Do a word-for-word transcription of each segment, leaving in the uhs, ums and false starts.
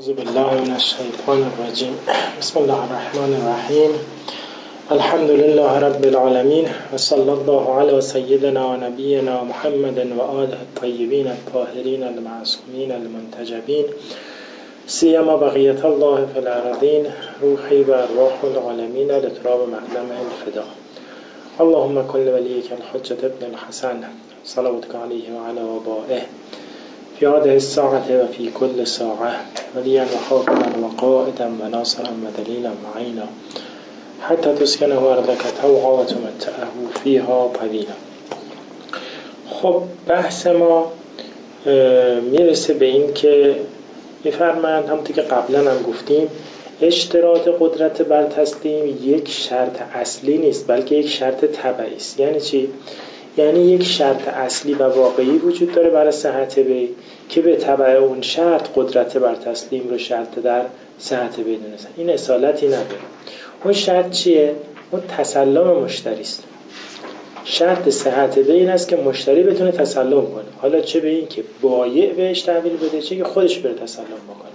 اعوذ بالله من الشیطان الرجیم. بسم الله الرحمن الرحیم. الحمد لله رب العالمین و صلی الله علی سیدنا و نبینا محمد و آله الطیبین الطاهرین المعصومین المنتجبین سیما بقیت الله فی الارضین روحی و ارواح العالمین لتراب مقدمه الفدا. اللهم کل ولیک الحجة ابن الحسن صلواتک علیه و علی آبائه فی هذه الساعة و فی کل ساعة ولیا و حافظا و قائدا و ناصرا و دلیلا و عینا حتی تسکنه ارضک طوعا و تمتعه فیها طویلا. خب بحث ما میرسه به این که میفرمایند همونطور که قبلا هم گفتیم اشتراط قدرت بر تسلیم یک شرط اصلی نیست بلکه یک شرط تبعی است. یعنی چی؟ یعنی یک شرط اصلی و واقعی وجود داره برای صحت بی که به تبع اون شرط قدرت بر تسلیم رو شرط در صحت بی دونستن. این اصالتی نداره. اون شرط چیه؟ اون تسلم مشتری است. شرط صحت بی این است که مشتری بتونه تسلم کنه، حالا چه به این که بایع بهش تحویل بده چه که خودش بره تسلم بکنه.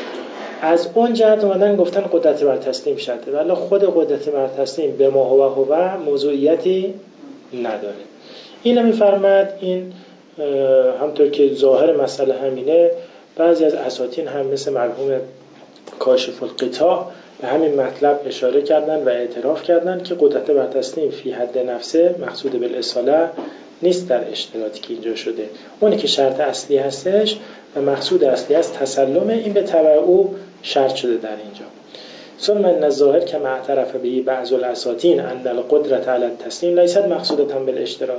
از اون جهت اومدن گفتن قدرت بر تسلیم شرطه، ولی خود قدرت بر تسلیم به ما هو هو موضوعیتی نداره. اینو میفرماد. این همطور که ظاهر مسئله همینه، بعضی از اساتین هم مثل مرحوم کاشف القطاع به همین مطلب اشاره کردن و اعتراف کردن که قدرت بر تسلیم فی حد نفسه مقصود بالاصاله نیست در اشتراطی که اینجا شده. اونی که شرط اصلی هستش و مقصود اصلی است تسلمه، این به تبع او شرط شده در اینجا. ثم ان الظاهر كما اعترف به بعض الاساتین ان القدرة على التسلیم لیست مقصودة بالاشتراط.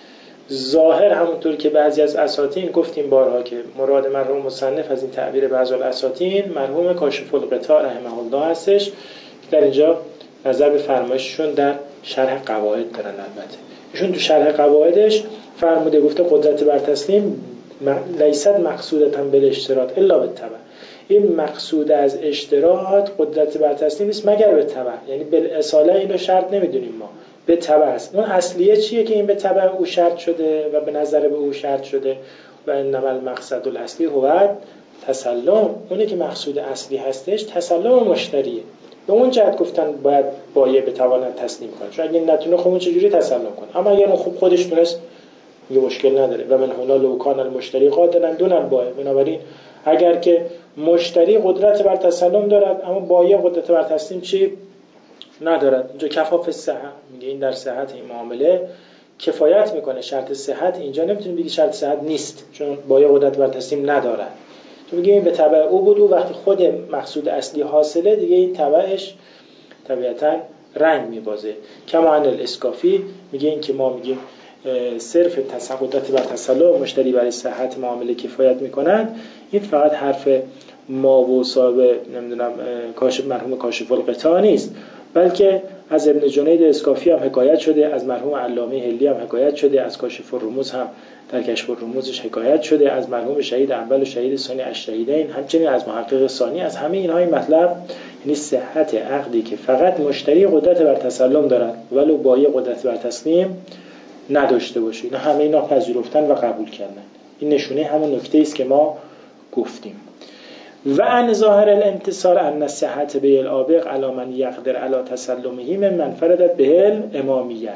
ظاهر همونطور که بعضی از اساتین گفتیم بارها که مراد مرحوم مصنف از این تعبیر بعض الاساتین مرحوم کاشف القطاع رحمه الله هستش که در اینجا نظر به فرمایششون در شرح قواعد دارن. البته ایشون تو شرح قواعدش فرموده گفته قدرت بر تسلیم لیست مقصودة بالاشتراط الا بالتبع. این مقصود از اشتراط قدرت بر تسلیم نیست مگر به تبع، یعنی بالاصاله اینو شرط نمیدونیم ما، به تبع است. اون اصلیه چیه که این به تبع او شرط شده و به نظر به او شرط شده و انما المقصد الاصلی هو تسلم. اونی که مقصود اصلی هستش تسلم مشتریه. به اون جهت گفتن باید بایع بتواند تسلیم کنه، چون اگه نتونه خب اون چجوری تسلم کنه؟ اما اگر اون خوب خودش تونست یه مشکل نداره. و من هنا لو کان المشتری قادرا دون البایع. بنابراین اگر که مشتری قدرت بر تسلم دارد اما بایع قدرت بر تسلیم چی ندارد، اینجا کفاف صحت میگه این در صحت این معامله کفایت میکنه. شرط صحت اینجا نمیتونی بگی شرط صحت نیست چون بایع قدرت بر تسلیم ندارد، چون میگه این به تبع او بود و وقتی خود مقصود اصلی حاصله دیگه این تبعش طبیعتا رنگ میبازه. کما ان الاسکافی میگه این که ما میگیم صرف قدرت بر تسلم مشتری برای صحت معامله کفایت میکند، این فقط حرف ما و صاحب نمیدونم کاشف مرحوم کاشف القطاع نیست، بلکه از ابن جنید اسکافی هم حکایت شده، از مرحوم علامه هلی هم حکایت شده، از کاشف الرموز هم در کشف الرموزش حکایت شده، از مرحوم شهید اول و شهید ثانی الشهیدین، همچنین از محقق ثانی. از همه اینها این مطلب یعنی صحت عقدی که فقط مشتری قدرت بر تسلم دارد ولو بایع قدرت بر تسلیم نداشته باشه. اینا همه اینا پذیرفتن و قبول کردن. این نشونه همون نکته است که ما گفتیم. و ان ظاهر الانتصار ان الصحت به الابق علی من یقدر علی تسلمه من منفردت به الامامیه.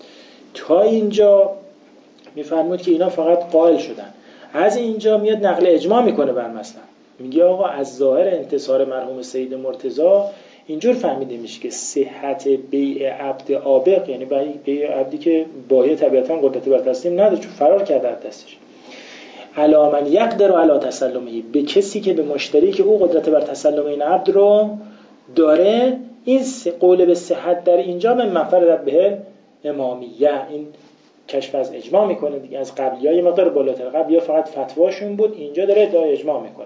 تا اینجا میفرمود که اینا فقط قائل شدن، از اینجا میاد نقل اجماع میکنه بر مثلا میگه آقا از ظاهر انتصار مرحوم سید مرتضی اینجور فهمیده میشه که صحت بیع عبد آبق، یعنی بیع عبدی که بایع طبیعتا قدرت بر تسلیم نداره چون فرار کرده از دستش، علی من یقدر علی تسلمه، به کسی که به مشتری که او قدرت بر تسلم این عبد رو داره. این قول به صحت در اینجا من منفردت به امامیه، این کشف از اجماع میکنه دیگه. از قبلی‌ها یه مقدار بالاتر، قبلی‌ها فقط فتواشون بود، اینجا داره ادعای اجماع میکنه.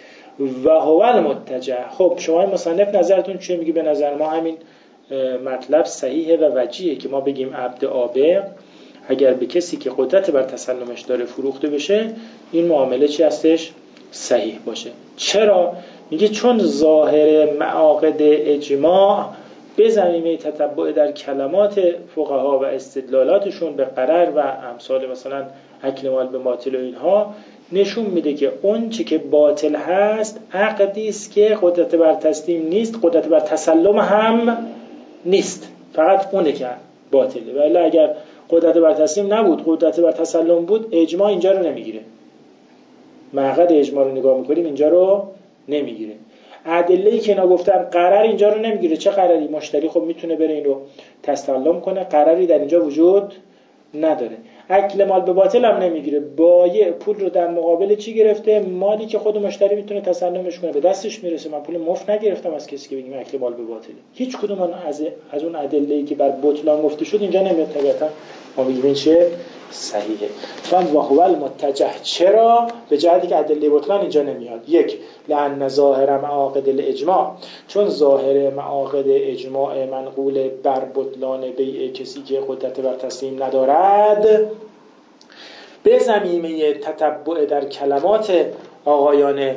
و هو المتجه. خب شما مصنف نظرتون چیه؟ میگه به نظر ما همین مطلب صحیحه و وجیه که ما بگیم عبد آبق اگر به کسی که قدرت بر تسلمش داره فروخته بشه این معامله چی هستش؟ صحیح باشه. چرا؟ میگه چون ظاهر معاقد اجماع به زمینه تتبع در کلمات فقها و استدلالاتشون به قرر و امثال مثلا اکل مال به باطل و اینها نشون میده که اون چی که باطل هست عقدی است که قدرت بر تسلیم نیست، قدرت بر تسلم هم نیست، فقط اونه که باطله. ولی اگر قدرت بر تسلیم نبود، قدرت بر تسلم بود، اجماع اینجا رو نمیگیره. معقد اجماع رو نگاه میکنیم اینجا رو نمیگیره. ادله‌ای که اینا گفتن قرار اینجا رو نمیگیره. چه قراری؟ مشتری خب میتونه بره این رو تسلم کنه، قراری در اینجا وجود نداره. اکل مال به باطل هم نمیگیره. بایع پول رو در مقابل چی گرفته؟ مالی که خود مشتری میتونه تسلمش کنه، به دستش میرسه. من پول مفت نگرفتم از کسی که بگیم اکل مال به باطله. هیچ کدوم از از اون ادله‌ای که بر بطلان گفته شد اینجا نمیاد. طبعا ما میگیم چه صحیحه. فهم و هو المتجه. چرا؟ به جهتی که ادله بطلان اینجا نمیاد. یک، لأن ظاهر معاقد الاجماع، چون ظاهر معاقد اجماع منقول بر بطلان بیع کسی که قدرت بر تسلیم ندارد، به زمینه تتبع در کلمات آقایان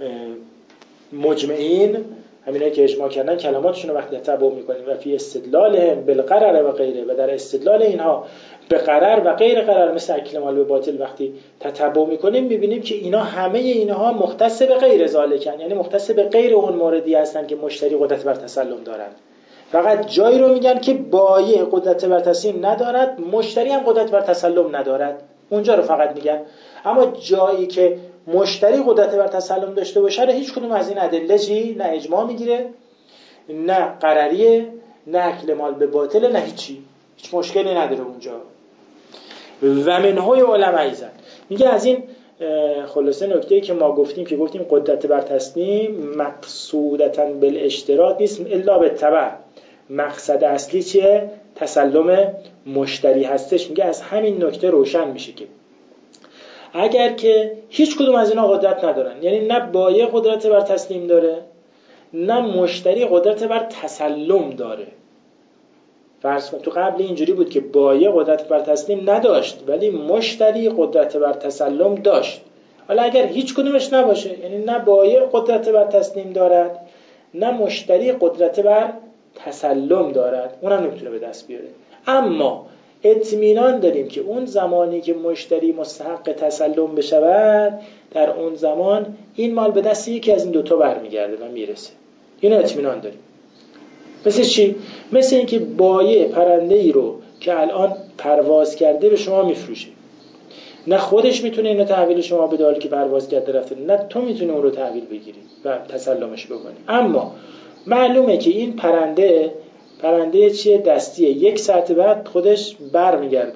مجمعین، همینه که اجماع کردن کلماتشون رو وقتی تتبع میکنیم و فی استدلالهم بالقرر و غیره، و در استدلال اینها به قرر و غیر قرر مثل اکل مال به باطل وقتی تتبع میکنیم، میبینیم که اینا همه اینها مختص به غیر ذالکن، یعنی مختص به غیر اون موردی هستن که مشتری قدرت بر تسلم دارند. فقط جایی رو میگن که بایع قدرت بر تسلیم ندارد، مشتری هم قدرت بر تسلم ندارد، اونجا رو فقط میگن. اما جایی که مشتری قدرت بر تسلم داشته باشه، هیچ کدوم از این ادله چی؟ نه اجماع میگیره، نه قرریه، نه اکل مال به باطل، نه هیچی، هیچ مشکلی نداره اونجا. و منهای علم ایزن میگه از این خلاصه نکته‌ای که ما گفتیم که گفتیم قدرت بر تسلیم مقصودتاً بالاشتراط نیست الا بالتبع، مقصد اصلی چیه؟ تسلم مشتری هستش. میگه از همین نکته روشن میشه که اگر که هیچ کدوم از اینا قدرت ندارن، یعنی نه بایع قدرت بر تسلیم داره، نه مشتری قدرت بر تسلم داره. فرض کن تو قبل اینجوری بود که بایع قدرت بر تسلیم نداشت ولی مشتری قدرت بر تسلم داشت. حالا اگر هیچ کدومش نباشه، یعنی نه بایع قدرت بر تسلیم دارد، نه مشتری قدرت بر تسلم دارد، اونم نمیتونه به دست بیاره. اما اطمینان داریم که اون زمانی که مشتری مستحق تسلم بشود، در اون زمان این مال به دست یکی از این دوتا برمیگرده و میرسه. اینو اطمینان داریم. مثل چی؟ مثل اینکه بایع پرنده ای رو که الان پرواز کرده به شما میفروشه. نه خودش میتونه اینو تحویل شما بده حالی که پرواز کرده رفته، نه تو میتونی اون رو تحویل بگیری و تسلمش بکنی. اما معلومه که این پرنده پرنده چیه؟ دستیه. یک ساعت بعد خودش بر میگرده،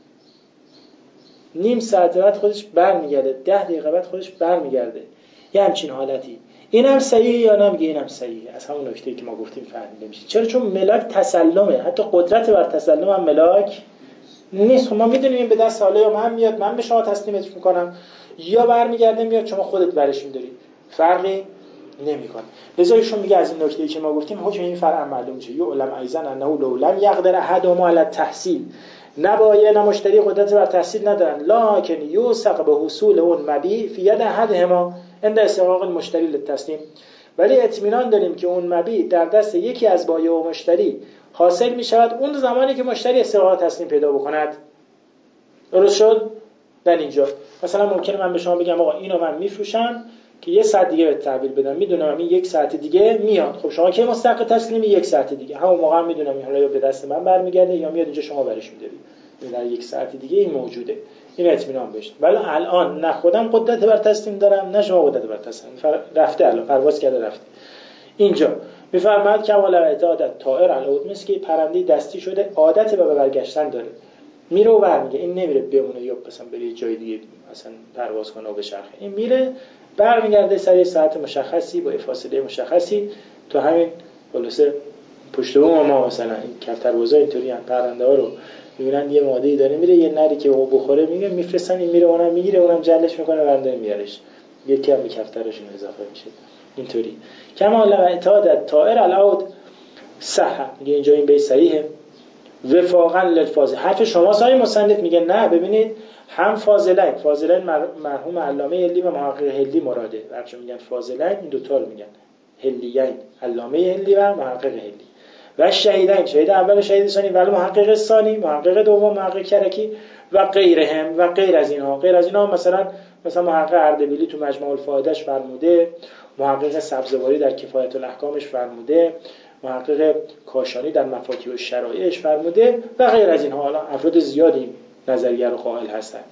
نیم ساعت بعد خودش بر میگرده، ده دقیقه بعد خودش بر میگرده. یه همچین حالتی. این هم صحیحه یا نه؟ میگه این هم صحیحه. از همون نکته‌ای که ما گفتیم فهمیده میشه. چرا؟ چون ملاک تسلمه، حتی قدرت بر تسلم هم ملاک نیست. ما میدونیم این به دست حاله یا من میاد من به شما تسلیمش میکنم، یا برمیگرده میاد شما خودت برش میداری، فرقی نمیکنه. لذا ایشون میگه از این نکته‌ای که ما گفتیم حکم این فرع معلوم میشه. یو علم ایزن انه لو لم یقدر احدهما علی التحصیل، نه بایع نه مشتری قدرت بر تحصیل ندارن، لکن یوثق به حصول اون مبیع فی ید احدهما عند استحقاق المشتری للتسلیم، ولی اطمینان داریم که اون مبیع در دست یکی از بایع و مشتری حاصل می شود اون زمانی که مشتری استحقاق تسلیم پیدا بکند. درست شد؟ در اینجا مثلا ممکنه من به شما بگم آقا اینو من میفروشم که یه ساعت دیگه به تحویل بدم، میدونم این یک ساعت دیگه میاد. خب شما که مستحق تسلیمی؟ یک ساعت دیگه. همون موقع هم میدونم این حالا یا به دست من برمیگرده یا میاد اینجا شما برش میداری. در یک ساعت دیگه این موجوده. این اطمینان بشه. ولی الان نه خودم قدرت بر تسلیم دارم نه شما قدرت بر تسلیم. رفته الان پرواز کرده رفته. اینجا میفرماید کمال اعتاد طائر العود، مثل که پرنده دستی شده عادت به برگشتن داره، میره و برمیگه. این نمیره بمونه یا مثلا بره جای دیگه مثلا پرواز کنه و بچرخه. این میره برمیگرده سر ساعت مشخصی با فاصله مشخصی. تو همین خلاصه پشت بوم ما مثلا این کفتربازا اینطوری ان، پرنده ها رو میبینن یه ماده‌ای داره میره، یه نری که او بخوره میگه میفرستن، این میره اونم میگیره، اونم جلش میکنه برنده میارش، یکی هم به کفترشون اضافه میشه. اینطوری کما اعتاد طائر العود صح. میگه اینجا این بیت صحیحه وفاقا للفاضل. حرف شما صاحب مصنف میگه نه، ببینید هم فاضلین، فاضلین مرحوم علامه هلی و محقق هلی مراده. بچه‌ها میگن فاضلین، این دو تا رو میگن هلیین، علامه هلی و محقق هلی. و شهیدین، شهید اول شهید ثانی ولی محقق ثانی، محقق دوم محقق کرکی و غیرهم و غیر از اینها. غیر از اینها مثلا مثلا محقق اردبیلی تو مجموع الفوائدش فرموده، محقق سبزواری در کفایت الاحکامش فرموده، محقق کاشانی در مفاتیح الشرایعش فرموده و غیر از اینها. حالا افراد زیادی نظریه رو قائل هستند.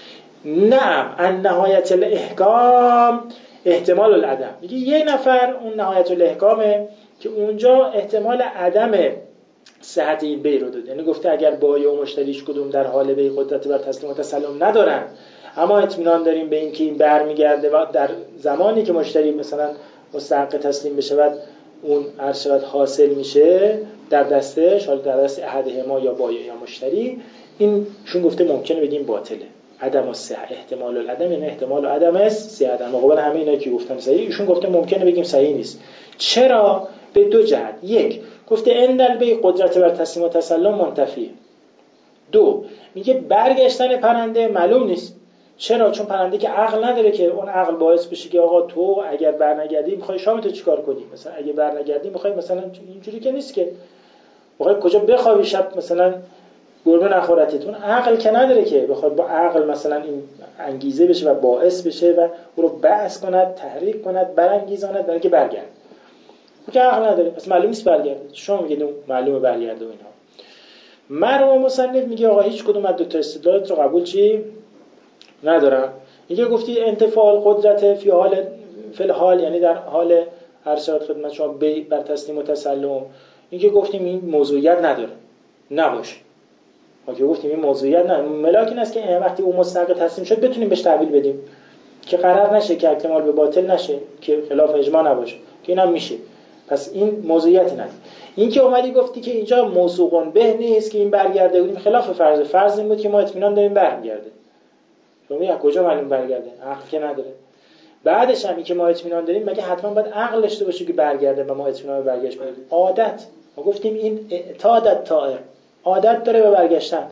نعم ان نهایت الاحکام احتمال العدم. میگه یه نفر اون نهایت الاحکامه که اونجا احتمال عدم صحت این بی رو داده، یعنی گفته اگر بایع و مشتریش کدوم در حال بی قدرت بر تسلیم و تسلم ندارن، اما اطمینان داریم به این که این برمیگرده و در زمانی که مشتری مثلا مستحق تسلیم بشه و اون ارشاد حاصل میشه در دستش، حالا در دست احدهما یا بایع یا مشتری، این شون گفته ممکنه بگیم باطله. عدم الصحه احتمال العدم، یعنی احتمال عدم است در مقابل همه اینا که گفتم صحیح، ایشون گفته ممکنه بگیم صحیح نیست. چرا؟ به دو جهت. یک، گفته اندل به قدرت بر تسلیم و تسلم منتفی. دو، میگه برگشتن پرنده معلوم نیست. چرا؟ چون پرنده که عقل نداره که اون عقل باعث بشه که آقا تو اگر برنگردی میخوای شامتو چیکار کنی، مثلا اگه برنگردی میخوای مثلا اینجوری که نیست که میخوای کجا بخوابی شب مثلا گربه نخورتت. اون عقل که نداره که بخواد با عقل مثلا این انگیزه بشه و باعث بشه و او رو بحث کند، تحریک کند، برانگیزاند برای که برگرد. اون که عقل نداره، پس معلوم نیست برگرده. شما میگید معلومه برگرده و اینها. مرحوم مصنف میگه آقا هیچ کدوم از دو تا استدلالات رو قبول چی ندارم. میگه گفتی انتفاع قدرت فی حال فی الحال، یعنی در حال ارشاد خدمت شما بر تسلیم و تسلم، اینکه گفتیم این موضوعیت نداره، نباشه. ما که گفتیم این موضوعیت نداره، ملاک این است که وقتی اون مستحق تسلیم شد بتونیم بهش تحویل بدیم که قرار نشه که احتمال به باطل نشه، که خلاف اجماع نباشه، که اینم میشه. پس این موضوعیت نداره. این که اومدی گفتی که اینجا موثوقون به نیست که این برگرده، بودیم خلاف فرض. فرض این بود که ما اطمینان داریم برگرده. شما از کجا معلوم برگرده؟ عقل که نداره. بعدش هم این که ما اطمینان داریم، مگه حتما باید عقل داشته باشه که برگرده و ما اطمینان به برگشت بدیم؟ عادت. ما گفتیم این اعتادت طائر، عادت داره به برگشتن.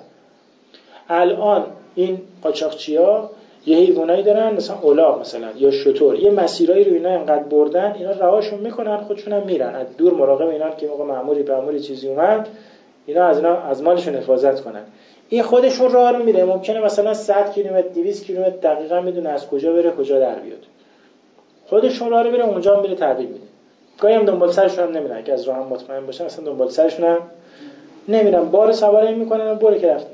الان این قاچاقچیا یه حیوانایی دارن مثلا الاغ مثلا یا شتر، یه مسیرایی رو اینا انقدر بردن، اینا رهاشون میکنن، خودشون هم میرن از دور مراقب اینا که موقع مأموری به مأموری چیزی اومد اینا از اینا از مالشون حفاظت کنن. این خودشون راه رو میره، ممکنه مثلا صد کیلومتر دویست کیلومتر دقیقاً میدونه از کجا بره کجا در بیاد. خودشون راه رو میره، اونجا هم میره تحویل میده. گاهی هم دنبال سرشون هم نمیرن که از راه هم مطمئن باشن، اصلا دنبال سرشون هم نمیرن، بار سواری میکنن و بره که رفته.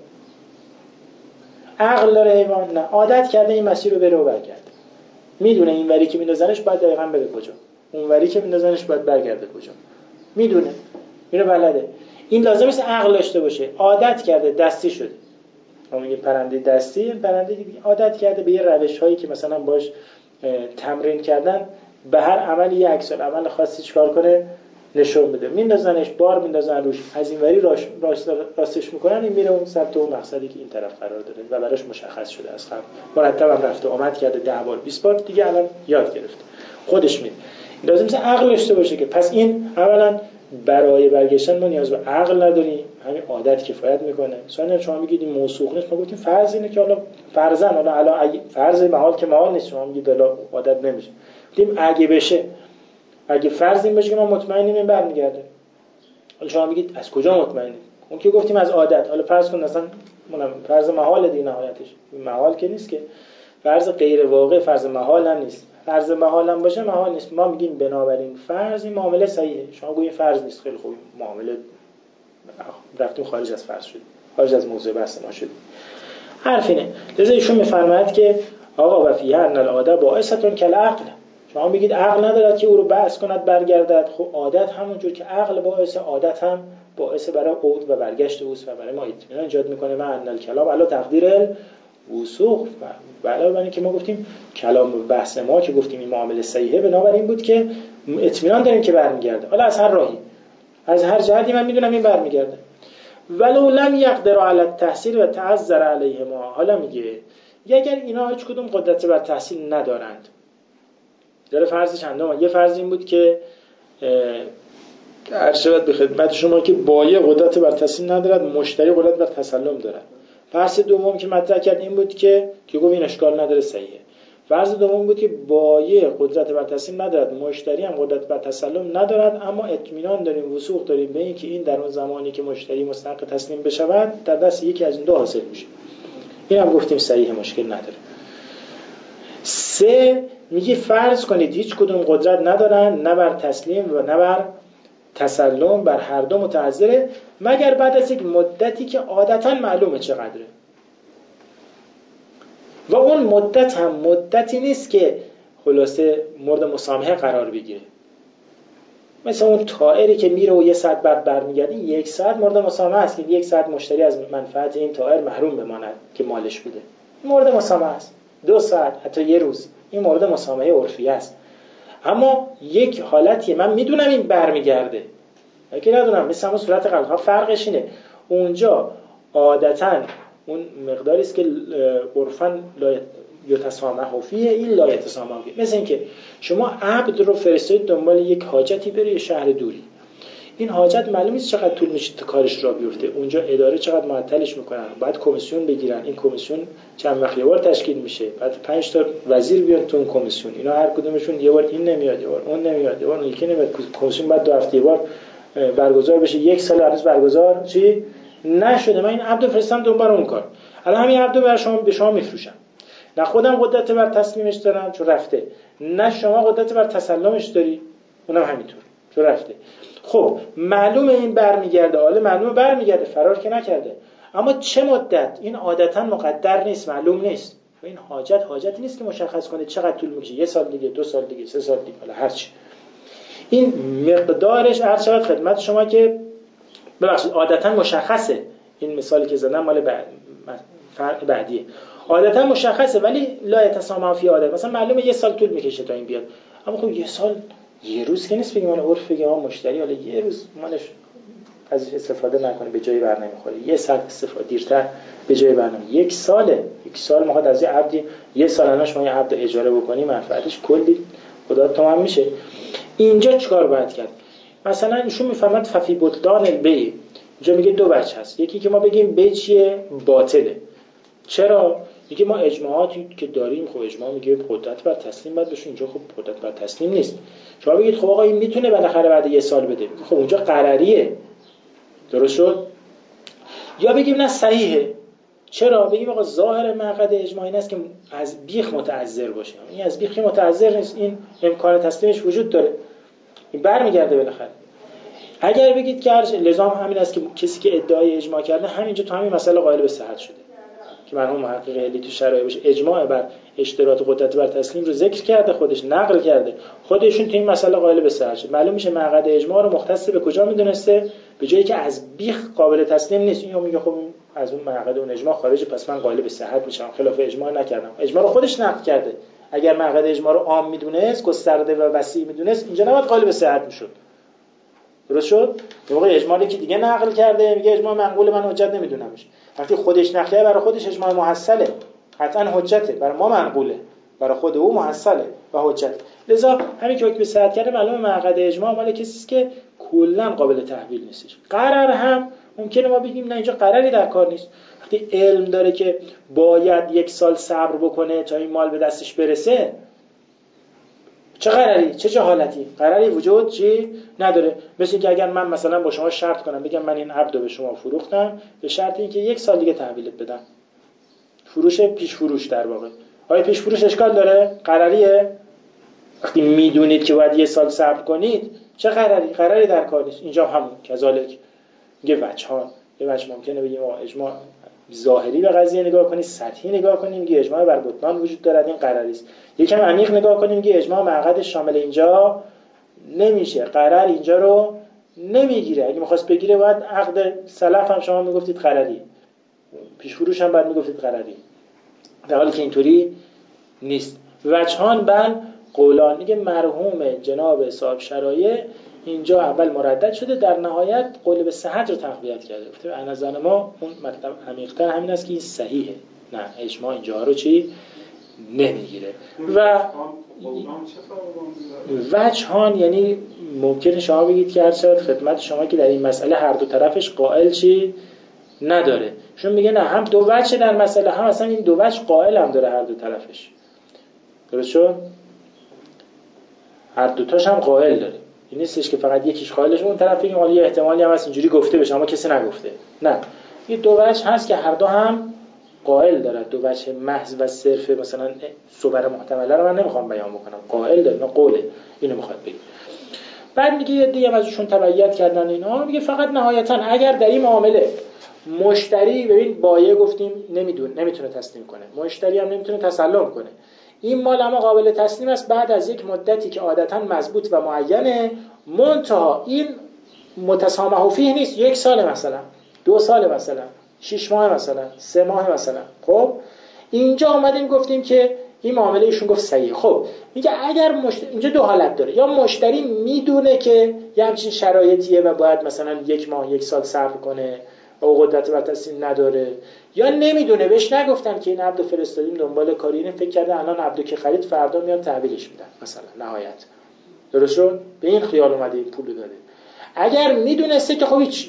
عقل داره حیوان؟ نه، عادت کرده این مسیر رو بره و برگرده. میدونه این وری که میندازنش باید دقیقاً بره کجا، اون وری که میندازنش باید برگرده کجا، میدونه، میره بلده. این لازم است عقل داشته باشه. عادت کرده، دستی شده. ما میگیم پرنده دستی، این پرنده عادت کرده به یه روش‌هایی که مثلا باش تمرین کردن، به هر عملی یه عکس العمل خاصی چیکار کنه نشون بده. میندازنش، بار میندازن روش، از این وری راش راست راستش میکنن، این میره اون سمت اون مقصدی که این طرف قرار داره و براش مشخص شده از قبل. مرتبم رفته آمد کرده ده بار بیست بار، دیگه الان یاد گرفته خودش میره. لازم است عقل داشته باشه که پس این اولا برای برگشتن ما نیاز به عقل نداریم، همین عادت کفایت میکنه. ثانیا شما میگید این موثوق نیست، ما گفتیم فرض اینه که حالا فرضاً حالا الان فرض محال که محال نیست، شما میگید حالا عادت نمیشه. گفتیم اگه بشه، اگه فرض این باشه که ما مطمئنیم این برمیگرده. حالا شما میگید از کجا مطمئنید؟ اون که گفتیم از عادت. حالا فرض کن مثلا اونم فرض محال دی نهایتش، محال که نیست که، فرض غیر واقع، فرض محال هم نیست. فرض محال هم باشه محال نیست. ما میگیم بنابراین فرض این معامله صحیحه. شما گویین فرض نیست، خیلی خوب، معامله رفتیم خارج از فرض شد، خارج از موضوع بحث ما شد. حرف اینه. لذا ایشون میفرماید که آقا و فیه ان العاده باعثتون کالعقل. شما میگید عقل ندارد که او رو بحث کند برگردد. خب عادت همونجور که عقل باعث، عادت هم باعث برای عود و برگشت اوست و برای ما اطمینان ایجاد میکنه. من ان الکلام علی تقدیر وثوق، و علاوه بر این که ما گفتیم کلام بحث ما که گفتیم این معامله صحیحه، بنابراین بود که اطمینان داریم که برمیگرده. حالا از هر راهی، از هر جهتی من میدونم این برمیگرده. ولو لم یقدر علی التحصیل و تعذر علیهما. حالا میگه اگر اینا هیچ کدوم قدرت بر تحصیل ندارند، داره فرض چندم. یه فرض این بود که ارشد به خدمت شما که بایع قدرت بر تسلیم ندارد، مشتری قدرت بر تسلم دارد. فرض دوم که مطرح کرد این بود که که گفت این اشکال نداره، صحیحه. فرض دوم بود که بایع قدرت بر تسلیم ندارد، مشتری هم قدرت بر تسلم ندارد، اما اطمینان داریم، وثوق داریم به این که این در اون زمانی که مشتری مستحق تسلیم بشود در دست یکی از این دو حاصل میشه. این هم گفتیم صحیح، مشکل نداره. سه میگه فرض کنید هیچ کدوم قدرت ندارن، نه بر تسلیم و نه بر تسلم، بر هر دو متعذره، مگر بعد از یک مدتی که عادتا معلومه چقدره. و اون مدت هم مدتی نیست که خلاصه مورد مسامحه قرار بگیره. مثل اون طائری که میره و یه ساعت بعد برمیگرده، یک ساعت مورد مسامحه است که یک ساعت مشتری از منفعت این طائر محروم بماند که مالش بوده، مورد مسامحه است. دو ساعت، حتی یه روز، این مورد مسامحه عرفی است. اما یک حالتیه من میدونم این برمیگرده، اگه ندونم مثل همون صورت قبل ها، فرقش اینه اونجا عادتاً اون مقداری است که عرفاً یتسامح فیه، این لا یتسامح فیه. مثل اینکه شما عبد رو فرستادید دنبال یک حاجتی بره یه شهر دوری، این حاجت معلوم نیست چقدر طول میشه تا کارش را بیفته، اونجا اداره چقدر معطلش میکنن، بعد کمیسیون بگیرن، این کمیسیون چند وقت یه بار تشکیل میشه، بعد پنج تا وزیر بیان تو اون کمیسیون، اینا هر کدومشون یه بار این نمیاد، یه بار اون نمیاد، یه بار اون یکی نمیاد، کمیسیون بعد دو هفته یه بار برگزار بشه، یک سال هنوز برگزار چی نشده. من این عبد فرستم دنبال اون کار، الان همین عبدو برای شما به شما میفروشم، نه خودم قدرت بر تسلیمش دارم چون رفته، نه شما قدرت بر تسلمش داری، اونم همینطور چون رفته. خب معلومه این برمیگرده، حالا معلومه برمیگرده، فرار که نکرده، اما چه مدت این عادتا مقدر نیست، معلوم نیست. این حاجت حاجتی نیست که مشخص کنه چقدر طول میکشه، یه سال دیگه، دو سال دیگه، سه سال دیگه، حالا هر چی. این مقدارش هر چقدر خدمت شما که ببخشید عادتا مشخصه. این مثالی که زدم مال بعد فرق بعدیه، عادتا مشخصه ولی لا یتسامح فی عادت. مثلا معلومه یه سال طول میکشه تا این بیاد، اما خب یه سال یه روز که نیست بگیم مال عرف، بگیم ما مشتری حالا یه روز مالش ازش استفاده نکنه به جای بر نمیخوره، یه ساعت استفاده دیرتر به جای برنامه، یک ساله، یک سال ما از یه عبدی یه سالانه شما یه عبد اجاره بکنی منفعتش کلی خدا تمام میشه. اینجا چیکار باید کرد؟ مثلا ایشون میفهمد ففی بطلان البیع، اینجا میگه دو وجه هست، یکی که ما بگیم بیع چیه؟ باطله. چرا؟ میگه ما اجماعاتی که داریم، خب اجماع میگه قدرت بر تسلیم باید باشه، اینجا خب قدرت بر تسلیم نیست. شما بگید خب آقا این میتونه بالاخره بعد یه سال بده، خب اونجا قرریه، درست شد؟ یا بگیم نه صحیحه. چرا؟ بگیم آقا ظاهر مقعد اجماع این است که از بیخ متعذر باشه، این از بیخ متعذر نیست، این امکان تسلیمش وجود داره، این برمیگرده بالاخره. اگر بگید که لزام همین است که کسی که ادعای اجماع کرده همینجا تو همین مسئله قائل به صحت شده که مرحوم محقق علی تو شرایع باشه اجماع بر اشتراط قدرت بر تسلیم رو ذکر کرده، خودش نقل کرده، خودشون تو این مسئله قائل به صحت شد، معلوم میشه مقعد اجماع رو مختص به کجا میدونسته؟ به جایی که از بیخ قابل تسلیم نیست. این میگه خب از اون مقعد اون اجماع خارج، پس من قائل به صحت میشم، خلاف اجماع نکردم. اجماع رو خودش نقل کرده، اگر مقعد اجماع رو عام میدونست، گسترده و وسیع میدونست، اینجا نباید قائل به صحت میشد. درست شد؟ یه موقع اجمالی که دیگه نقل کرده میگه اجماع منقول، من حجت نمیدونمش. وقتی خودش نقل کرده برای خودش اجماع محصله، قطعا حجته، برای ما منقوله، برای خود او محصله و حجت. لذا همین که حکم صحت کرده معلومه مقعد اجماع مال کسی است که کلا قابل تحویل نیستش. قرار هم ممکنه ما بگیم نه اینجا قراری در کار نیست. وقتی علم داره که باید یک سال صبر بکنه تا این مال به دستش برسه، چه قراری؟ چه جهالتی؟ قراری وجود چی نداره. مثل که اگر من مثلا با شما شرط کنم بگم من این عبدو به شما فروختم به شرط اینکه یک سال دیگه تحویلت بدم، فروش پیش فروش در واقع. آیا پیش فروش اشکال داره؟ قراریه؟ وقتی میدونید که باید یه سال صبر کنید، چه قراری؟ قراری در کار نیست. اینجا همون کذالک میگه وجه ها، یه وجه ممکنه بگیم اجماع ظاهری به قضیه نگاه کنید، سطحی نگاه کنیم میگه اجماع بر بطلان وجود دارد، این قراری است. یکم عمیق نگاه کنیم میگه اجماع مقعدش شامل اینجا نمیشه، قرار اینجا رو نمیگیره. اگه می‌خواست بگیره باید عقد سلف هم شما میگفتید قراری، پیش فروش هم باید میگفتید قراری، در حالی که اینطوری نیست. وجهان بل قولان، میگه مرحوم جناب صاحب شرایع اینجا اول مردد شده، در نهایت قول به صحت رو تقویت کرده. گفته از نظر ما اون مطلب عمیق‌تر همین است که این صحیحه، نه اجماع اینجا رو چی نمیگیره. و وجهان یعنی ممکنه شما بگید که هر چقدر خدمت شما که در این مسئله هر دو طرفش قائل چی نداره، چون میگه نه هم دو وجه در مسئله، هم اصلا این دو وجه قائل هم داره هر دو طرفش. درست شد؟ هر دو تاش هم قائل داره، این نیستش که فقط یکیش قائلش اون طرف بگیم حالا احتمالی هم هست اینجوری گفته بشه اما کسی نگفته. نه، این دو وجه هست که هر دو هم قائل دارد دو وجه محض و صرف مثلا صور محتمله رو من نمیخوام بیان بکنم، قائل داره، نه قوله، اینو میخواد بگه. بعد میگه یه دیگه ازشون تبعیت کردن اینا، میگه فقط نهایتا اگر در این معامله مشتری، ببین بایع گفتیم نمیدونه نمیتونه تسلیم کنه، مشتری هم نمیتونه تسلم کنه، این مال اما قابل تسلیم است بعد از یک مدتی که عادتا مضبوط و معینه، منتها این متسامح فیه نیست، یک سال مثلا، دو سال مثلا، شش ماه مثلا، سه ماه مثلا. خب اینجا آمدیم گفتیم که این معامله ایشون گفت صحیح. خب میگه اگر مشتری، اینجا دو حالت داره، یا مشتری میدونه که یه همچین شرایطیه و باید مثلا یک ماه یک سال صبر کنه و قدرت بر تسلیم نداره، یا نمیدونه، بهش نگفتن که این عبدو فرستادیم دنبال کاری، این فکر کرده الان عبدو که خرید فردا میاد تحویلش میدن مثلا، نهایت درست شد، به این خیال اومده این پول داده. اگر میدونسته که خب هیچ،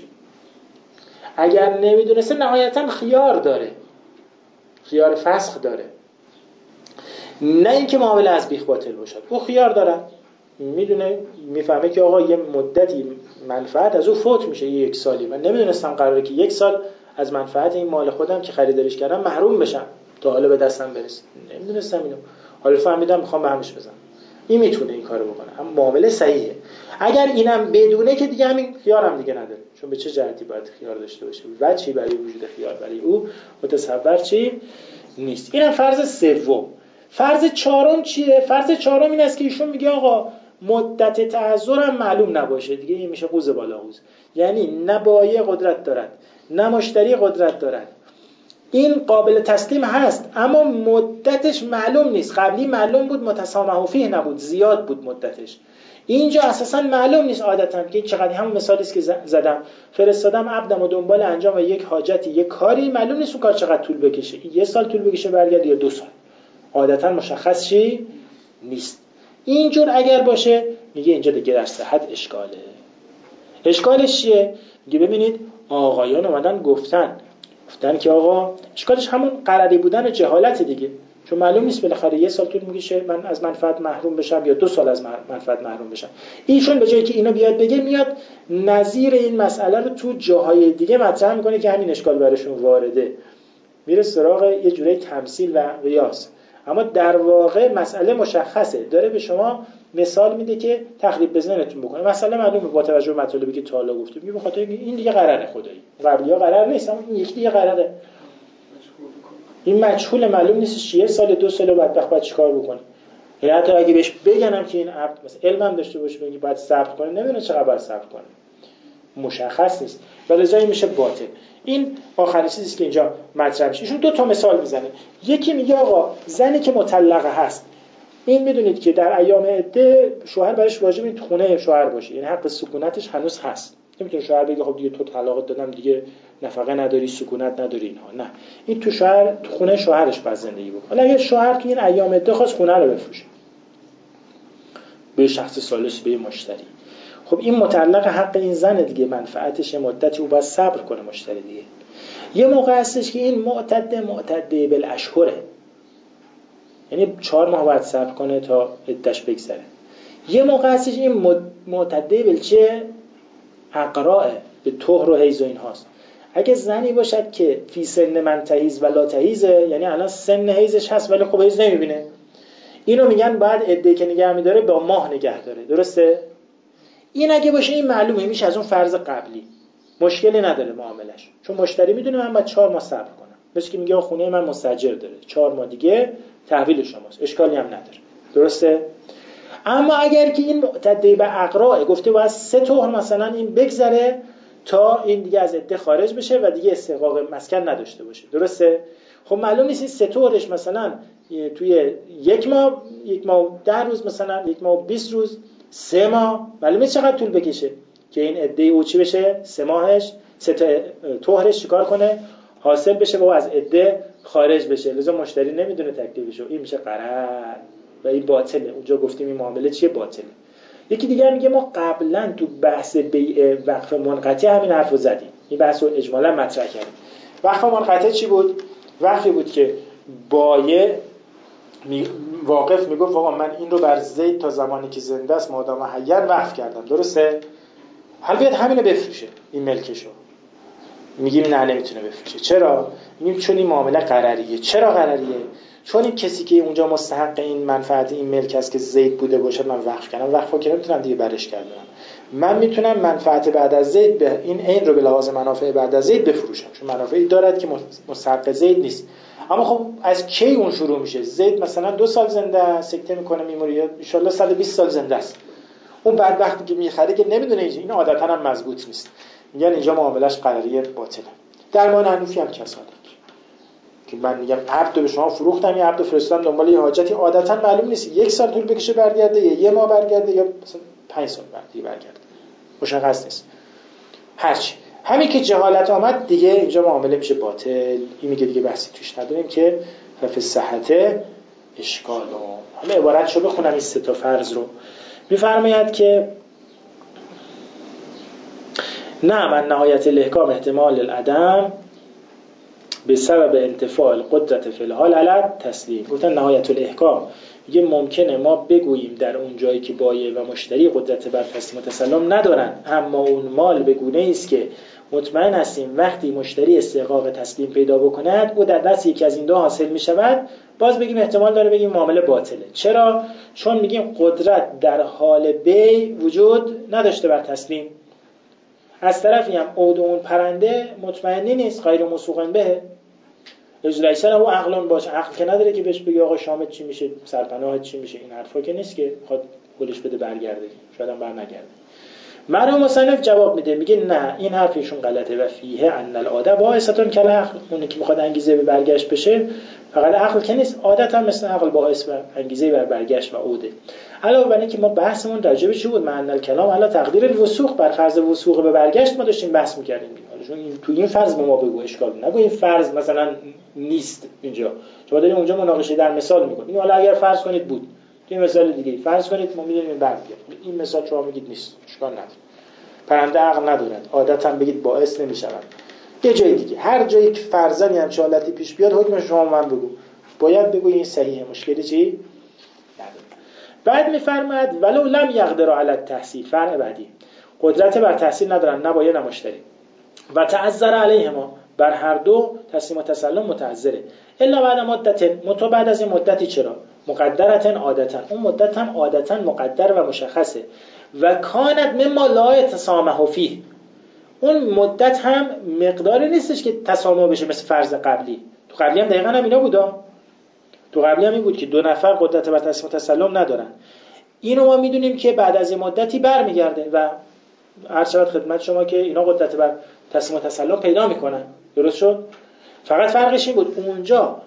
اگر نمیدونسته نهایتا خیار داره، خیار فسخ داره، نه اینکه معامله از بیخ باطل باشد، او خیار داره، میدونه، میفهمه که آقا یه مدتی منفعت از او فوت میشه، یک سالی، من نمیدونستم قراره که یک سال از منفعت این مال خودم که خریدارش کردم محروم بشم تا حالا به دستم برسه، نمیدونستم اینو، حالا فهمیدم میخوام به همش بزنم. این میتونه این کارو بکنه، اما معامله صحیحه. اگر اینم بدونه که دیگه همین خیارم دیگه نداره، چون به چه جهتی باید خیار داشته باشه و چی برای وجود خیار برای او متصور چی نیست. اینم فرض سوم. فرض چهارم چیه؟ فرض چهارم این است که ایشون میگه آقا مدت تعذرم معلوم نباشه، دیگه این میشه قوز بالا قوز، یعنی نه بایع قدرت دارد نه مشتری قدرت دارد، این قابل تسلیم هست اما مدتش معلوم نیست، قبلی معلوم بود متسامح فیه نبود، زیاد بود مدتش، اینجا اساسا معلوم نیست عادتا، که چقدر، همون مثالی است که زدم، فرستادم عبدم و دنبال انجام یک حاجتی یک کاری، معلوم نیست اون کار چقدر طول بکشه، یه سال طول بکشه برگرد یا دو سال، عادتا مشخص چی نیست. اینجور اگر باشه میگه اینجا دیگه در صحت اشکاله. اشکالش چیه؟ میگه ببینید آقایان اومدن گفتن گفتن که آقا اشکالش همون قراری بودن جهالت دیگه، چون معلوم نیست بالاخره یه سال طول میکشه من از منفعت محروم بشم یا دو سال از منفعت محروم بشم. ایشون به جایی که اینو بیاد بگه، میاد نظیر این مسئله رو تو جاهای دیگه مطرح میکنه که همین اشکال براشون وارده، میره سراغ یه جوری تمثیل و قیاس، اما در واقع مسئله مشخصه، داره به شما مثال میده که تخریب به ذهنتون بکنه. مثلا معلومه با توجه به مطالبی که تا حالا گفتیم، میگه بخاطر این دیگه قراره خدایی، قبلی‌ها قرار نیست اما این یکی دیگه قراره، این مجهول معلوم نیست یه سال دو سال بعد بخواد چیکار بکنه. یعنی حتی اگه بهش بگنم که این عبد مثلا علمم داشته باشه بگی باید صبر کنه، نمیدونه چقدر باید صبر کنه، مشخص نیست و لذا میشه باطل. این آخرین چیزی که اینجا مطرح میشه. ایشون دو تا مثال میزنه. یکی میگه آقا زنی که مطلقه هست، این میدونید که در ایام عده شوهر برایش واجبه تو خونه شوهر باشه، یعنی حق سکونتش هنوز هست، نمیتونه شوهر بگه خب دیگه تو طلاقت دادم دیگه نفقه نداری سکونت نداری اینها، نه، این تو شوهر تو خونه شوهرش باید زندگی بکنه. حالا اگه شوهر تو این ایام عده خواست خونه رو بفروشه به شخص ثالث، به مشتری، خب این مطلق حق این زن دیگه، منفعتش مدتی او باید صبر کنه مشتری دیگه. یه موقع هستش که این معتده معتده بالاشهره، یعنی چهار ماه باید صبر کنه تا عدتش بگذره. یه موقع هستش این معتده بالچه اقراء به طهر و حیض و این هاست. اگه زنی باشد که فی سن من تحیض و لا تحیضه، یعنی الان سن حیضش هست ولی خب حیض نمیبینه، اینو میگن بعد عده که نگه میداره با ماه نگه داره، درسته؟ این اگه باشه این معلومه میشه از اون فرض قبلی، مشکلی نداره معاملش، چون مشتری میدونه من باید چهار ماه صبر کنم، مثل که میگه خونه من مستاجر داره چهار ماه دیگه تحویل شماست، اشکالی هم نداره، درسته؟ اما اگر که این معتده به اقراء گفته باید سه طهر مثلا این بگذره تا این دیگه از عده خارج بشه و دیگه استحقاق مسکن نداشته باشه، درسته؟ خب معلوم نیست این سه طهرش مثلا توی یک ماه یک ماه ده روز مثلا یک ماه بیست روز سه ماه، معلومه چقدر طول بکشه که این عده او چی بشه، سه ماهش سه طهرش چیکار کنه حاصل بشه و از عده خارج بشه، لذا مشتری نمیدونه تکلیفشو، این میشه قرار و این باطله. اونجا گفتیم این معامله چیه؟ باطله. یکی دیگه میگه ما قبلا تو بحث بیع وقف منقطع همین حرفو زدیم، این بحثو اجمالا مطرح کردیم. وقف منقطع چی بود؟ وقفی بود که بایع می... واقف میگفت آقا من این رو بر زید تا زمانی که زنده است مادام حی‌اً وقف کردم، درسته؟ حالا بیاد همینو بفروشه این ملکشو، میگیم نه نمیتونه بفروشه. چرا؟ میگیم چون این معامله قرریه. چرا قرریه؟ چون این کسی که اونجا مستحق این منفعت این ملک است که زید بوده باشه من وقف کردم، وقفو که نمیتونم دیگه برش گردونم. من میتونم منفعت بعد از زید به این عین رو به لحاظ منافع بعد از زید بفروشم، چون منافعی دارد که مستحق زید نیست. اما خب از کی اون شروع میشه؟ زید مثلا دو سال زنده است، سکته میکنه میموره، ان شاء الله صد و بیست سال زنده است. اون بدبختی که میخره که نمیدونه این عادتا هم مضبوط نیست، میگن اینجا معاملش قرریه باطله. در مورد حنفی هم کسالک که من میگم عبد به شما فروختم، یه عبد فرستادم دنبال یه حاجتی، عادتا معلوم نیست یک سال طول بکشه برگرده یا یه ماه برگرده یا مثلا پنج سال برگرده، مشخص نیست. هرچی همین که جهالت آمد دیگه اینجا معامله میشه باطل. این میگه دیگه بحثی توش نداریم که ففی صحت اشکال. حالا عبارتشو بخونم این سه تا فرض رو. میفرماید که نه من نهایت الاحکام احتمال العدم به سبب انتفاع القدرت فی الحال علی تسلیم. گفتن نهایت الاحکام یه ممکنه ما بگوییم در اون جایی که بایع و مشتری قدرت بر تسلیم و تسلم ندارن، اما اون مال به گونه‌ای است که مطمئن هستیم وقتی مشتری استحقاق تسلیم پیدا بکند او در دست یکی از این دو حاصل می شود، باز بگیم احتمال داره بگیم معامله باطله. چرا؟ چون میگیم قدرت در حال بیع وجود نداشته بر تسلیم، از طرفی هم عود اون پرنده مطمئنی نیست، غیر موثوق به اجرایشن او عقلان باشه، عقل که نداره که بهش بگه آقا شامت چی میشه، سرپناهت چی میشه، این حرفا که نیست که خود گلش بده برگرده، شاید هم بر نگرده. مرحوم مصنف جواب میده، میگه نه این حرفشون غلطه و فیه ان العاده باعثتون کل عقل. اونی که میخواد انگیزه به برگشت بشه فقط عقل که نیست، عادت هم مثل عقل باعث و انگیزه بر برگشت و عوده. علاوه بر اینکه ما بحثمون راجع به چی بود؟ معنی الکلام علی تقدیر الوثوق، بر فرض وثوق به برگشت ما داشتیم بحث میکردیم. حالا چون این تو این فرض ما بگو اشکال نگو این فرض مثلا نیست اینجا، شما داریم اونجا مناقشه در مثال میکنیم. حالا اگر فرض کنید بود، این مثال دیگه فرض کنید ما میدونیم برمیاد، این مثال شما میگید نیست، اشکال نداره، پرنده عقل ندارد، عادتا بگید باعث نمیشود. یه جای دیگه هر جایی که فرضاً هم حالتی پیش بیاد حکم شما من بگو، باید بگو این صحیحه، مشکلی چی نداره. بعد میفرماید ولو لم یقدر علی التحصیل، فرع بعدی قدرت بر تحصیل ندارن، نه باید نه مشتری، و تعذر علیهما، بر هر دو تسلیم و تسلم متعذره، الا بعد مدت، متو بعد از این مدتی. چرا؟ مقدرتن عادتا، اون مدت هم عادتا مقدر و مشخصه. و کانت مما لا يتسامح فیه، اون مدت هم مقداری نیستش که تسامح بشه مثل فرض قبلی. تو قبلی هم دقیقاً هم اینا بودا، تو قبلی هم این بود که دو نفر قدرت بر تسلیم و تسلم ندارن. اینو ما میدونیم که بعد از این مدتی برمیگرده و عرض شود خدمت شما که اینا قدرت بر تسلیم و تسلم پیدا میکنن. درست شد؟ فقط فرقش این بود اونجا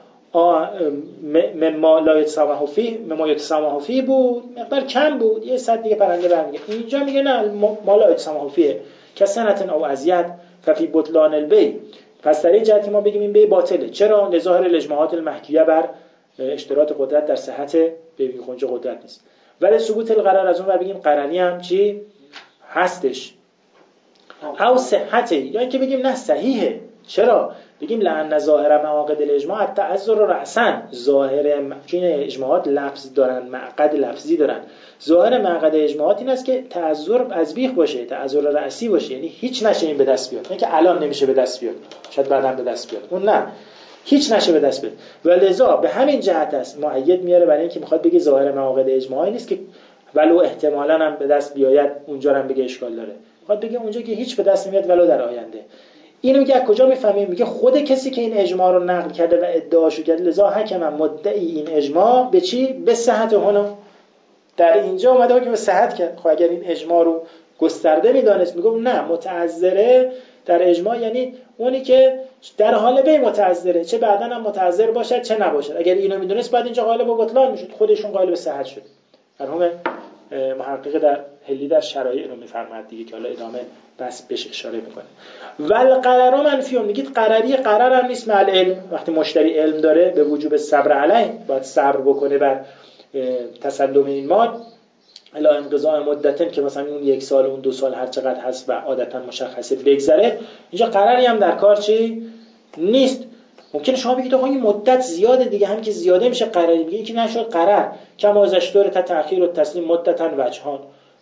مما لا يتسامح فیه، مما يتسامح فیه بود، مقدار کم بود، یه صد دیگه پرنده برمیگه. اینجا میگه نه ما لا يتسامح فیه کسنتن او ازید ففی بطلان البیع، پس در این جهت ما بگیم این بیع باطله. چرا؟ لظاهر الاجماعات المحکیه بر اشتراط قدرت در صحت بیع خونج قدرت نیست. ولی ثبوت القرار از اون ور بگیم قرنی هم چی هستش او صحته، یا اینکه بگیم نه صحیحه. چرا؟ بگیم لأن ظاهر معاقد الاجماع التعذر رأسا، ظاهر چون اجماعات لفظ دارن، معقد لفظی دارن، ظاهر معقد اجماعات این است که تعذر از بیخ باشه، تعذر رأسی باشه، یعنی هیچ نشه این به دست بیاد، نه که الان نمیشه به دست بیاد، شاید بعداً به دست بیاد، اون نه، هیچ نشه به دست بیاد. و لذا به همین جهت است مؤید میاره برای اینکه میخواد بگه ظاهر معاقد اجماعی نیست که ولو احتمالاً هم به دست بیاید اونجا هم بگه اشکال داره، میخواد بگه اونجا که هیچ به دست نمیاد ولو در آینده. اینو میگه از کجا میفهمیم؟ میگه خود کسی که این اجماع رو نقل کرده و ادعاشو کرده، لذا حکم مدعی این اجماع به چی؟ به صحت هنا. در اینجا اومده که به صحت کرد. خب اگر این اجماع رو گسترده میدانست میگم نه متعذره در اجماع یعنی اونی که در حال بیع متعذره، چه بعداً هم متعذر باشد چه نباشد. اگر اینو میدونست بعد اینجا قائل به بطلان میشد، خودشون قائل به صحت شد. مرحوم محقق در حلی در شرایع رو میفرماد دیگه که حالا ادامه بس بهش اشاره میکنه. ول قرار منفیون، میگید قراری قرار هم نیست مع علم. وقتی مشتری علم داره به وجوب صبر علیه، باید صبر بکنه بر تسلم این مال الی انقضاء مدتن که مثلا اون یک سال اون دو سال هر چقدر هست و عادتا مشخصه بگذره. اینجا قراری هم در کار چی نیست. ممکنه شما بگید آقا این مدت زیاده دیگه، هم که زیاده میشه قراری، میگه که نشد قرار کما ازشتور تا تأخیر و تسلیم مدتن وجهان،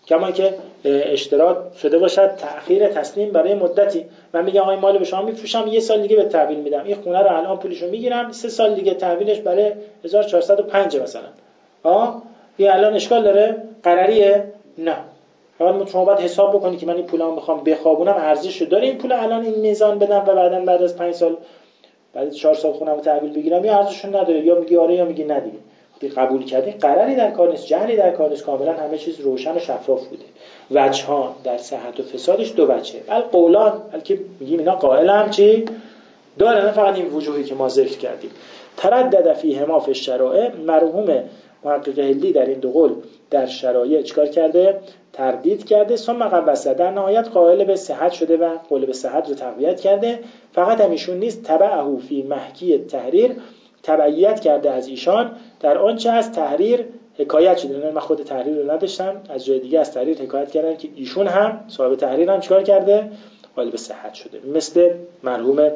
کما که اشتراط شده باشد تأخیر تسلیم برای مدتی. من میگم آقا این مال به شما میفروشم، یه سال دیگه به تحویل میدم، این خونه رو الان پولشو میگیرم، سه سال دیگه تحویلش برای هزار و چهارصد و پنج مثلا. آه این الان اشکال داره؟ قرریه؟ نه. حالا شما باید حساب بکنی که من این پولامو میخوام بخوابونم، ارزششو داره این پول الان این میزان بدم و بعداً بعد از پنج سال بعد از چهار سال خونمو تحویل بگیرم، یا ارزششو نداره، یا میگی آره یا میگی نه دیگه. وقتی قبول کردی قراری در کار نیست، جهلی در کار نیست، کاملا همه چیز روشن و شفاف بوده. وجهان در صحت و فسادش دو وجهه. بل قولان، بلکه میگیم اینا قائل هم چی داره، نه فقط این وجوهی که ما ذکر کردیم. تردد فیهما فی الشرائع، مرحوم محقق هندی در این دو قول در شرایع چیکار کرده؟ تردید کرده. ثم قبض، در نهایت قائل به صحت شده و قول به صحت رو تقویت کرده. فقط همیشون نیست، تبعه فی محکی تحریر، تبعیت کرده از ایشان در آنچه از تحریر حکایت شده. من خود تحریر رو نداشتم، از جای دیگه از تحریر حکایت کردن که ایشون هم صاحب تحریر هم چیکار کرده؟ قائل به صحت شده، مثل مرحوم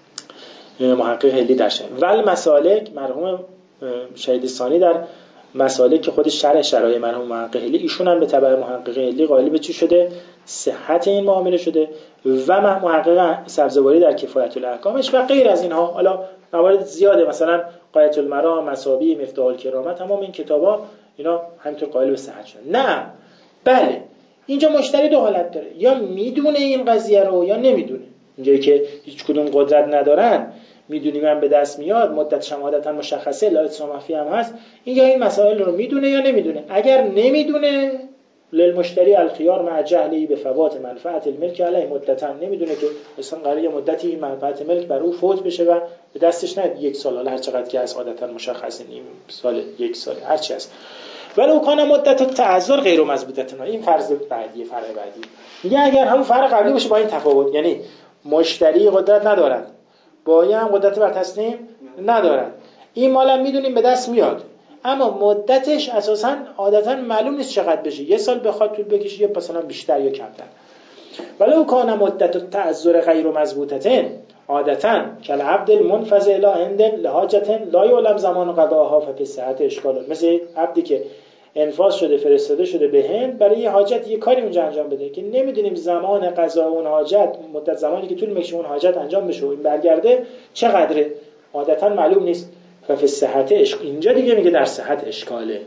محقق هندی در شرح. ول مسالک، مرحوم شهید ثانی در مسالک که خود شرح شرایع مرحوم محقق هندی، ایشون هم به تبع محقق هندی قائل به چی شده؟ صحت این معامله شده. و محقق سبزواری در کفایت الاحکامش و غیر از اینها. حالا موارد زیاده، مثلا غایت المرام، مسابی، مفتاح الکرامه، تمام این کتابا اینا همینطور قائل به صحت شدن. نه بله، اینجا مشتری دو حالت داره، یا میدونه این قضیه رو یا نمیدونه. اینجایی که هیچ کدوم قدرت ندارن، میدونی من به دست میاد، مدت شمادتا مشخصه، لایت مخفی هم هست، این یا این مسائل رو میدونه یا نمیدونه. اگر نمیدونه، للمشتری الخيار مع جهلی به فوات منفعت الملک علیه، مدتا نمیدونه که اصلا قراره یه مدتی این منفعت ملک بر او فوت بشه و به دستش نیاد، یک سال، حالا هر چقدر که از عادتا مشخصه، نیم سال، یک سال، هر چی هست. ولو کان مدت التعذر غیر مضبوطه، این فرض بعدی، فرع بعدی میگه اگر همون فرع قبلی باشه با این تفاوت، یعنی مشتری قدرت ندارد، باید هم قدرت بر تسلیم ندارد، این مالم میدونیم به دست میاد، اما مدتش اساساً عادتاً معلوم نیست چقدر بشه، یه سال بخواد طول بکشه یا مثلا بیشتر یا کمتر. ولو کان مدت التعذر غیر مضبوطه عادتاً کالعبد المنفذ الی هند لحاجت لا یعلم زمان قضاها ففی الصحت اشکال، مثل عبدی که انفاذ شده فرستاده شده به هند برای یه حاجت، یه کاری اونجا انجام بده که نمیدونیم زمان قضا اون حاجت، مدت زمانی که طول میکشه اون حاجت انجام بشه و این برگرده چقدره، عادتاً معلوم نیست. ففی الصحت اشک، اینجا دیگه میگه در صحت اشکاله.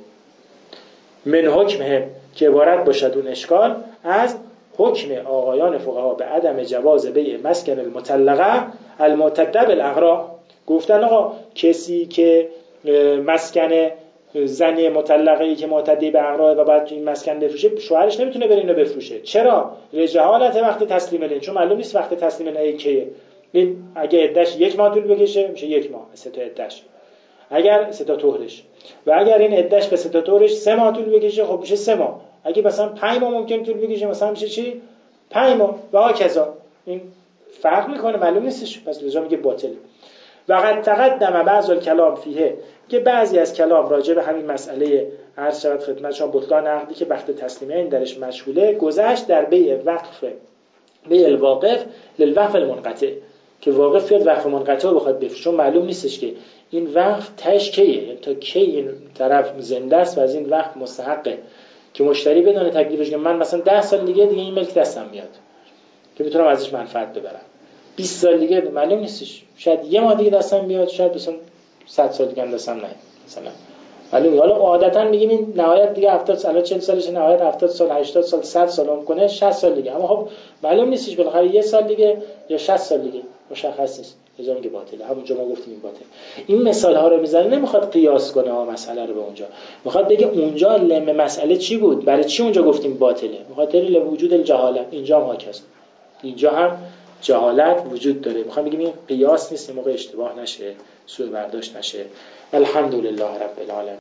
من حکمه که عبارت باشد اون اشکال از حکم آقایان فقها به عدم جواز بیع مسکن المطلقه المعتده بالاغراء. گفتن آقا کسی که مسکن زنی مطلقه ای که معتده به اغراء و بعد این مسکن بفروشه، شوهرش نمیتونه بره اینو بفروشه. چرا؟ لجهالت وقت تسلیم الین، چون معلوم نیست وقت تسلیم الین کیه. این اگه عدهش یک ماه طول بکشه میشه یک ماه، سه تا عدهش، اگر سه تا طهرش، و اگر این عدهش به سه تا طهرش سه ماه طول بکشه خب میشه سه ماه، اگه مثلا پنج ماه ممکن طول بکشه مثلا میشه چی؟ پنج ماه و هاکذا. این فرق میکنه، معلوم نیستش، پس لزوم میگه باطله. و قد تقدم بعض الکلام فیه، که بعضی از کلام راجع به همین مسئله عرض شود خدمت شما بطلان عقدی که وقت تسلیمه این درش مشغوله، گذشت در بیع وقف، بیع الواقف للوقف المنقطع، که واقف بیاد وقف منقطع رو بخواد بفروشه، چون معلوم نیستش که این وقف تاش کیه، تا کی این طرف زنده است و از این وقف مستحقه، که مشتری بدونه تکلیفش، که من مثلا ده سال دیگه دیگه این ملک دستم میاد که بتونم ازش منفعت ببرم، بیست سال دیگه معلوم نیستش، شاید یه ماه دیگه دستم بیاد، شاید مثلا صد سال دیگه هم دستم نیاد مثلا معلومه. حالا عادتا میگیم این نهایت دیگه هفتاد سال، چهل سالشه، نهایت هفتاد سال، هشتاد سال، صد سال اون کنه، شصت سال دیگه، اما خب معلوم نیستش بالاخره یه سال دیگه یا شصت سال دیگه مشخص نیست، لازم میگه باطله. همونجا ما گفتیم این باطله. این مثال ها رو میزنه، نمیخواد قیاس کنه ها مسئله رو به اونجا، میخواد بگه اونجا لم مسئله چی بود، برای چی اونجا گفتیم باطله، بخاطر لوجود الجهالت. اینجا هم هست، اینجا هم جهالت وجود داره. میخوام بگیم این قیاس نیست، موقع اشتباه نشه، سوء برداشت نشه. الحمدلله رب العالمین.